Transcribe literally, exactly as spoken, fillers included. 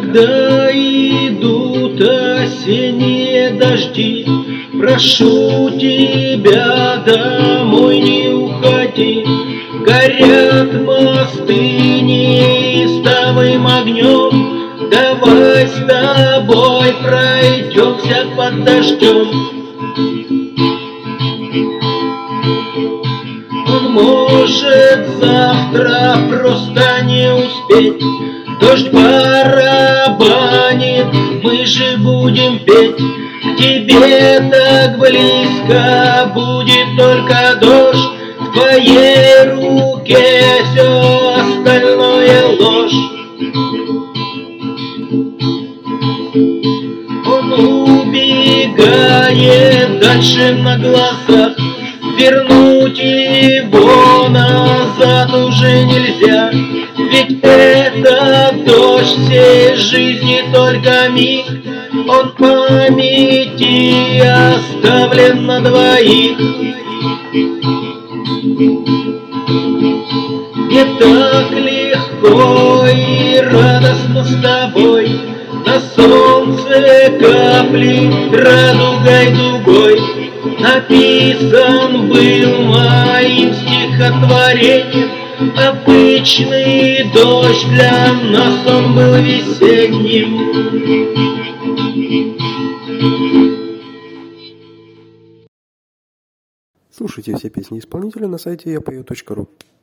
Когда идут осенние дожди, прошу тебя, домой не уходи. Горят мосты неистовым огнем, давай с тобой пройдемся под дождем. Он может завтра просто не успеть, дождь барабанит, мы же будем петь. К тебе так близко будет только дождь, в твоей руке все остальное ложь. Он убегает дальше на глазах, вернуть его назад уже нельзя. Ведь этот дождь всей жизни только миг, он памяти оставлен на двоих. Не так легко и радостно с тобой, на солнце капли радугой дугой. Написан был моим стихотворением обычный дождь, для нас он был весенним. Слушайте все песни исполнителя на сайте я пою точка ру.